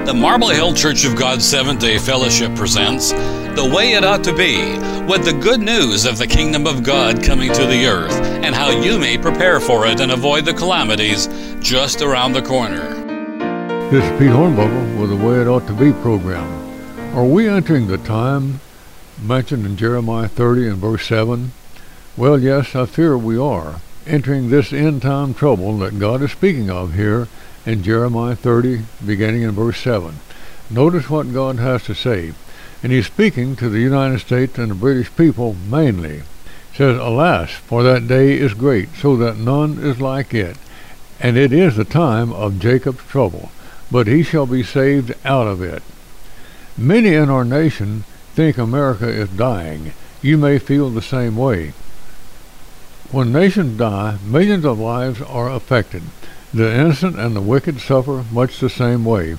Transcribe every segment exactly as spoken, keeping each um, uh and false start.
The Marble Hill Church of God Seventh-day Fellowship presents The Way It Ought to Be, with the good news of the kingdom of God coming to the earth and how you may prepare for it and avoid the calamities just around the corner. This is Pete Hornbuckle with The Way It Ought to Be program. Are we entering the time mentioned in Jeremiah thirty and verse seven? Well, yes, I fear we are, entering this end-time trouble that God is speaking of here in Jeremiah thirty, beginning in verse seven. Notice what God has to say. And he's speaking to the United States and the British people mainly. He says, "Alas, for that day is great, so that none is like it. And it is the time of Jacob's trouble, but he shall be saved out of it." Many in our nation think America is dying. You may feel the same way. When nations die, millions of lives are affected. The innocent and the wicked suffer much the same way,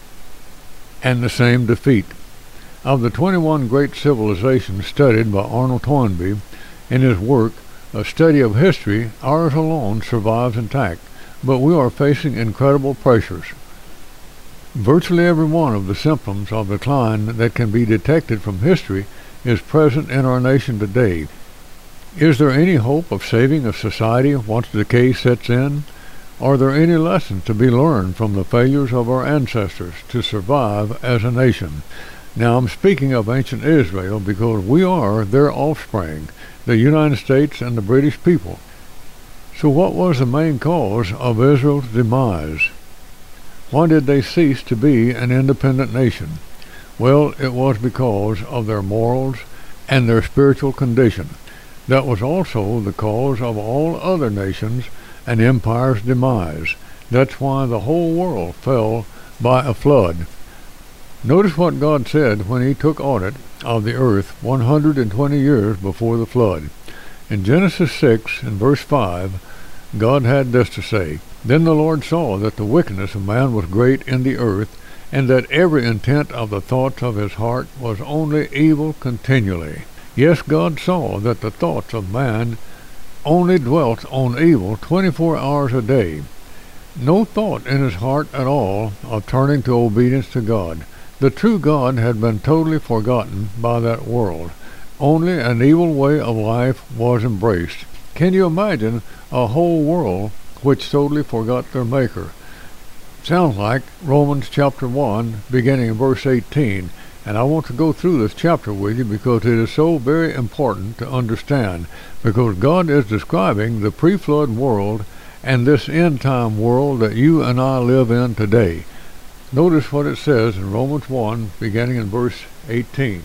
and the same defeat. Of the twenty-one great civilizations studied by Arnold Toynbee in his work, A Study of History, ours alone survives intact, but we are facing incredible pressures. Virtually every one of the symptoms of decline that can be detected from history is present in our nation today. Is there any hope of saving a society once decay sets in? Are there any lessons to be learned from the failures of our ancestors to survive as a nation? Now I'm speaking of ancient Israel because we are their offspring, the United States and the British people. So what was the main cause of Israel's demise? Why did they cease to be an independent nation? Well, it was because of their morals and their spiritual condition. That was also the cause of all other nations and empire's demise. That's why the whole world fell by a flood. Notice what God said when he took audit of the earth one hundred twenty years before the flood. In Genesis six, in verse five, God had this to say, "Then the Lord saw that the wickedness of man was great in the earth, and that every intent of the thoughts of his heart was only evil continually." Yes, God saw that the thoughts of man only dwelt on evil twenty-four hours a day. No thought in his heart at all of turning to obedience to God. The true God had been totally forgotten by that world. Only an evil way of life was embraced. Can you imagine a whole world which totally forgot their Maker? Sounds like Romans chapter one, beginning in verse eighteen. And I want to go through this chapter with you because it is so very important to understand, because God is describing the pre-flood world and this end-time world that you and I live in today. Notice what it says in Romans one, beginning in verse eighteen.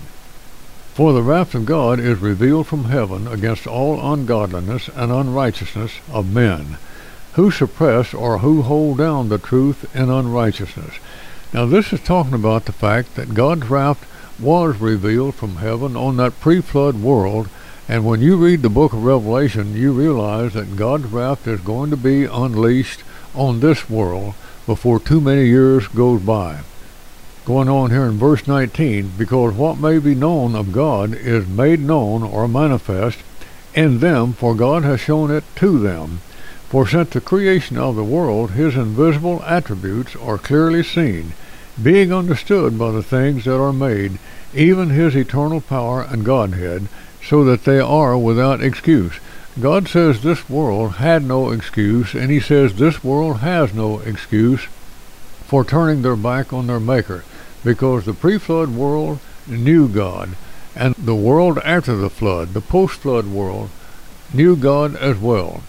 "For the wrath of God is revealed from heaven against all ungodliness and unrighteousness of men, who suppress or who hold down the truth in unrighteousness." Now this is talking about the fact that God's wrath was revealed from heaven on that pre-flood world, and when you read the book of Revelation, you realize that God's wrath is going to be unleashed on this world before too many years goes by. Going on here in verse nineteen, "Because what may be known of God is made known or manifest in them, for God has shown it to them. For since the creation of the world, his invisible attributes are clearly seen, being understood by the things that are made, even his eternal power and Godhead, so that they are without excuse." God says this world had no excuse, and he says this world has no excuse for turning their back on their Maker, because the pre-flood world knew God, and the world after the flood, the post-flood world, knew God as well.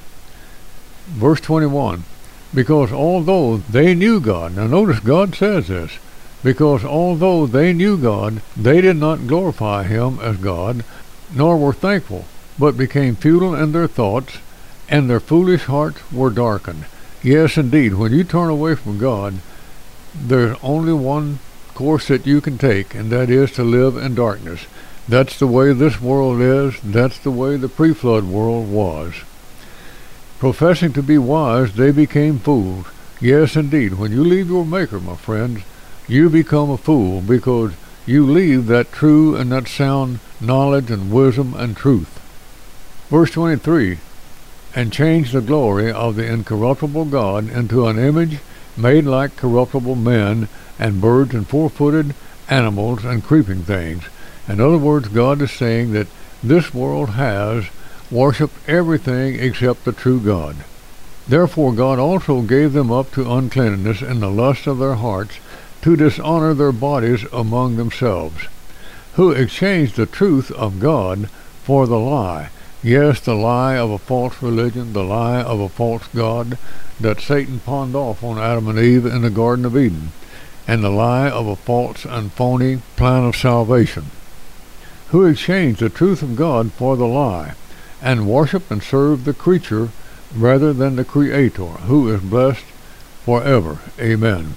Verse twenty-one, "Because although they knew God," now notice God says this, "because although they knew God, they did not glorify him as God, nor were thankful, but became futile in their thoughts, and their foolish hearts were darkened." Yes, indeed, when you turn away from God, there's only one course that you can take, and that is to live in darkness. That's the way this world is. That's the way the pre-flood world was. "Professing to be wise, they became fools." Yes, indeed, when you leave your Maker, my friends, you become a fool, because you leave that true and that sound knowledge and wisdom and truth. Verse twenty-three, "And change the glory of the incorruptible God into an image made like corruptible men, and birds and four-footed animals and creeping things. In other words, God is saying that this world has worshipped everything except the true God. Therefore God also gave them up to uncleanness in the lust of their hearts, to dishonor their bodies among themselves, who exchanged the truth of God for the lie. Yes, the lie of a false religion, the lie of a false God that Satan pawned off on Adam and Eve in the Garden of Eden, and the lie of a false and phony plan of salvation, who exchanged the truth of God for the lie, and worship and serve the creature rather than the Creator, who is blessed forever. Amen.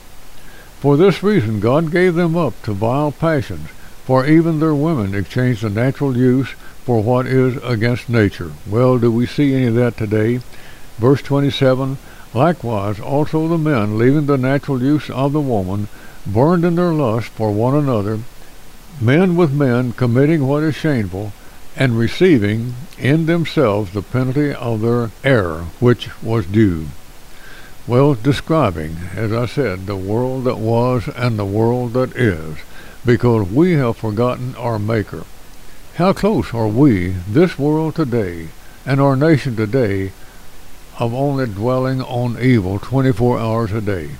For this reason God gave them up to vile passions, for even their women exchanged the natural use for what is against nature. Well, do we see any of that today? Verse twenty-seven, likewise also the men, leaving the natural use of the woman, burned in their lust for one another, men with men committing what is shameful, and receiving in themselves the penalty of their error, which was due. Well, describing, as I said, the world that was and the world that is, because we have forgotten our Maker. How close are we, this world today, and our nation today, of only dwelling on evil twenty-four hours a day?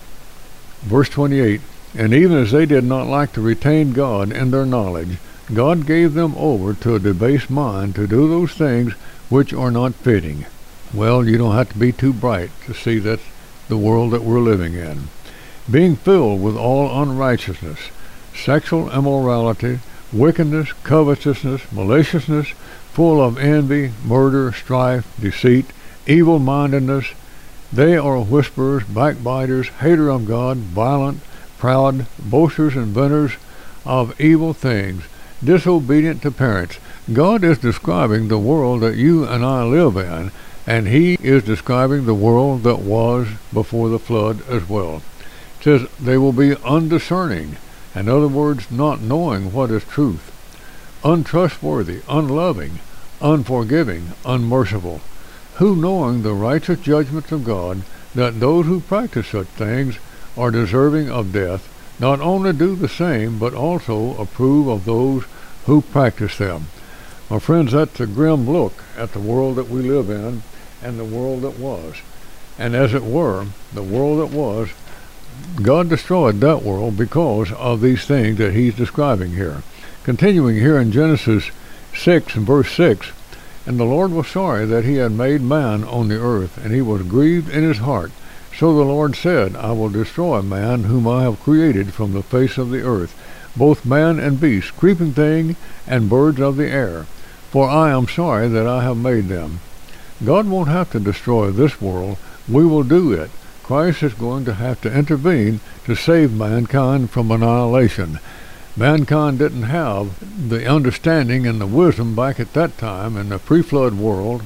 Verse twenty-eight, and even as they did not like to retain God in their knowledge, God gave them over to a debased mind to do those things which are not fitting. Well, you don't have to be too bright to see that's the world that we're living in. Being filled with all unrighteousness, sexual immorality, wickedness, covetousness, maliciousness, full of envy, murder, strife, deceit, evil-mindedness. They are whisperers, backbiters, haters of God, violent, proud, boasters, inventors of evil things, disobedient to parents. God is describing the world that you and I live in, and he is describing the world that was before the flood as well. It says they will be undiscerning, in other words, not knowing what is truth, untrustworthy, unloving, unforgiving, unmerciful, who, knowing the righteous judgments of God, that those who practice such things are deserving of death, not only do the same, but also approve of those who practice them. My friends, that's a grim look at the world that we live in and the world that was. And as it were, the world that was, God destroyed that world because of these things that he's describing here. Continuing here in Genesis six and verse six, and the Lord was sorry that he had made man on the earth, and he was grieved in his heart. So the Lord said, I will destroy man whom I have created from the face of the earth, both man and beast, creeping thing, and birds of the air, for I am sorry that I have made them. God won't have to destroy this world. We will do it. Christ is going to have to intervene to save mankind from annihilation. Mankind didn't have the understanding and the wisdom back at that time in the pre-flood world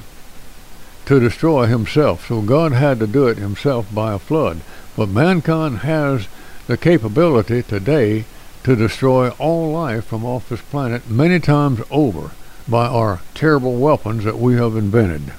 to destroy himself. So God had to do it himself by a flood. But mankind has the capability today to destroy all life from off this planet many times over by our terrible weapons that we have invented.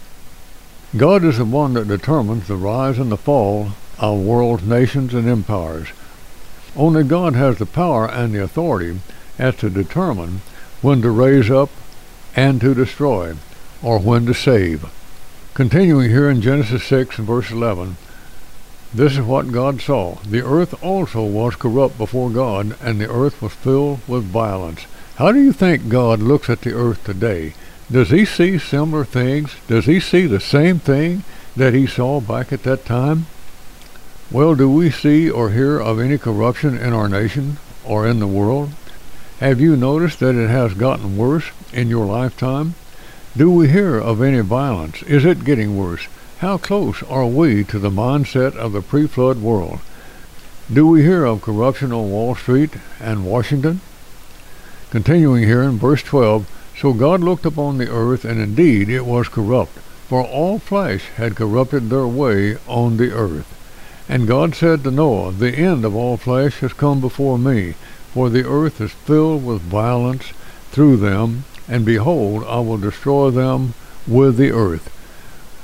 God is the one that determines the rise and the fall of world's nations and empires. Only God has the power and the authority as to determine when to raise up and to destroy, or when to save. Continuing here in Genesis six and verse eleven, this is what God saw. The earth also was corrupt before God, and the earth was filled with violence. How do you think God looks at the earth today? Does he see similar things? Does he see the same thing that he saw back at that time? Well, do we see or hear of any corruption in our nation or in the world? Have you noticed that it has gotten worse in your lifetime? Do we hear of any violence? Is it getting worse? How close are we to the mindset of the pre-flood world? Do we hear of corruption on Wall Street and Washington? Continuing here in verse twelve, so God looked upon the earth, and indeed it was corrupt, for all flesh had corrupted their way on the earth. And God said to Noah, the end of all flesh has come before me, for the earth is filled with violence through them, and behold, I will destroy them with the earth.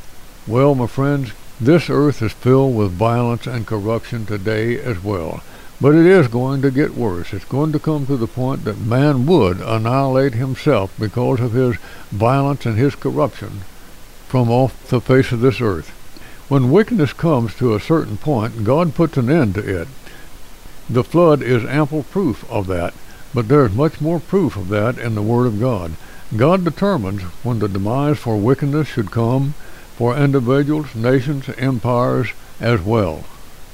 Well, my friends, this earth is filled with violence and corruption today as well. But it is going to get worse. It's going to come to the point that man would annihilate himself because of his violence and his corruption from off the face of this earth. When wickedness comes to a certain point, God puts an end to it. The flood is ample proof of that, but there is much more proof of that in the Word of God. God determines when the demise for wickedness should come for individuals, nations, empires as well.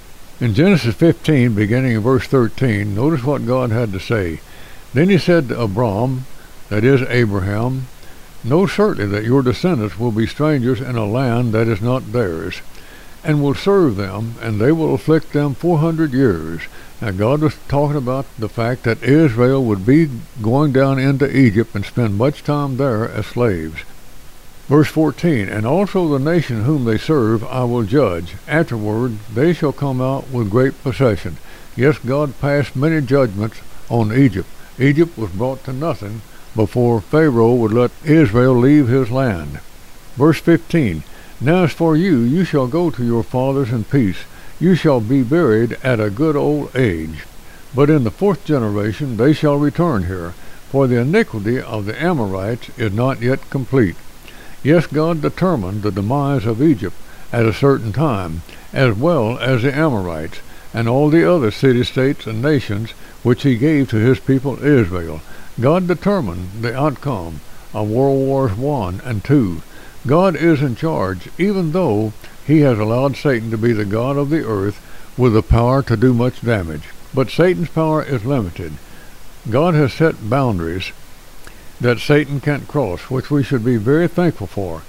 In Genesis fifteen, beginning in verse thirteen, notice what God had to say. Then he said to Abram, that is Abraham, know certainly that your descendants will be strangers in a land that is not theirs, and will serve them, and they will afflict them four hundred years. Now God was talking about the fact that Israel would be going down into Egypt and spend much time there as slaves. Verse fourteen, and also the nation whom they serve I will judge. Afterward they shall come out with great possession. Yes, God passed many judgments on Egypt. Egypt was brought to nothing before Pharaoh would let Israel leave his land. Verse fifteen, now as for you, you shall go to your fathers in peace. You shall be buried at a good old age. But in the fourth generation they shall return here, for the iniquity of the Amorites is not yet complete. Yes, God determined the demise of Egypt at a certain time, as well as the Amorites, and all the other city-states and nations which he gave to his people Israel. God determined the outcome of World Wars One and Two. God is in charge, even though he has allowed Satan to be the god of the earth with the power to do much damage. But Satan's power is limited. God has set boundaries that Satan can't cross, which we should be very thankful for.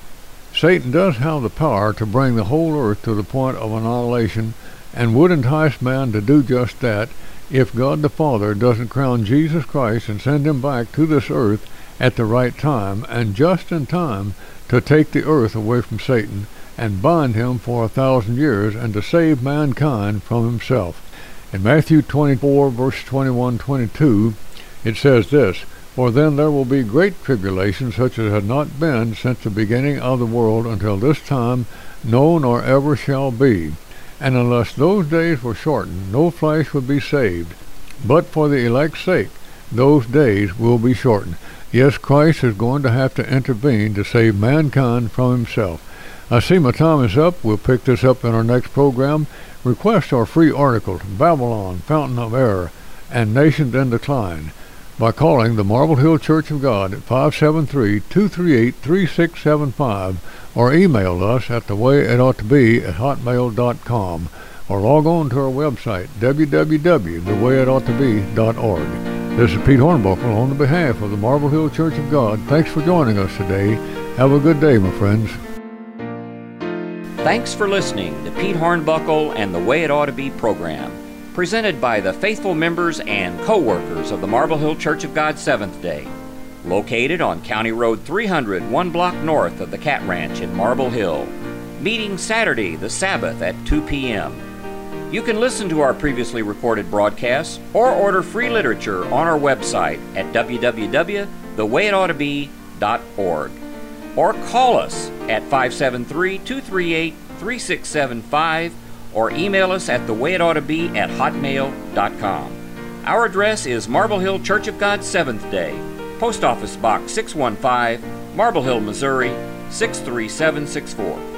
Satan does have the power to bring the whole earth to the point of annihilation, and would entice man to do just that if God the Father doesn't crown Jesus Christ and send him back to this earth at the right time, and just in time to take the earth away from Satan and bind him for a thousand years, and to save mankind from himself. In Matthew twenty-four, verse twenty-one to twenty-two, it says this, for then there will be great tribulation, such as had not been since the beginning of the world until this time, no nor ever shall be. And unless those days were shortened, no flesh would be saved. But for the elect's sake, those days will be shortened. Yes, Christ is going to have to intervene to save mankind from himself. I see my time is up. We'll pick this up in our next program. Request our free articles, Babylon, Fountain of Error, and Nations in Decline, by calling the Marble Hill Church of God at five seven three, two three eight, three six seven five, or email us at the way it ought to be at hotmail dot com, or log on to our website, w w w dot the way it ought to be dot org. This is Pete Hornbuckle on the behalf of the Marble Hill Church of God. Thanks for joining us today. Have a good day, my friends. Thanks for listening to Pete Hornbuckle and the Way It Ought to Be program, presented by the faithful members and co-workers of the Marble Hill Church of God Seventh-day, located on County Road three hundred, one block north of the Cat Ranch in Marble Hill, meeting Saturday the Sabbath at two p m You can listen to our previously recorded broadcasts or order free literature on our website at w w w dot the way it ought to be dot org, or call us at five seven three, two three eight, three six seven five, or email us at the way it ought to be at hotmail dot com. Our address is Marble Hill Church of God Seventh-day, Post Office Box six one five, Marble Hill, Missouri six three seven six four.